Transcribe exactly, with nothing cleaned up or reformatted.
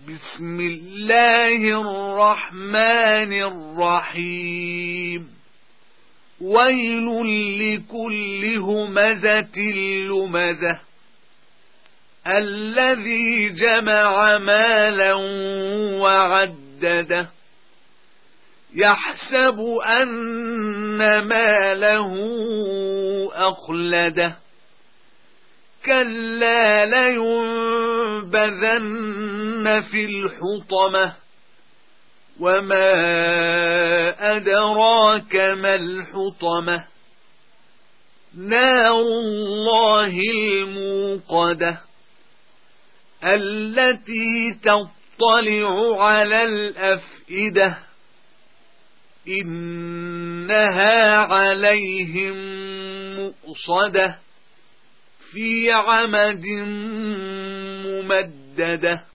بسم الله الرحمن الرحيم ويل لكل همزة لمزة الذي جمع مالا وعدده يحسب أن ماله أخلده كلا لينبذن في الحطمة وما أدراك ما الحطمة نار الله الموقدة التي تطلع على الأفئدة إنها عليهم مؤصدة في عمد ممددة.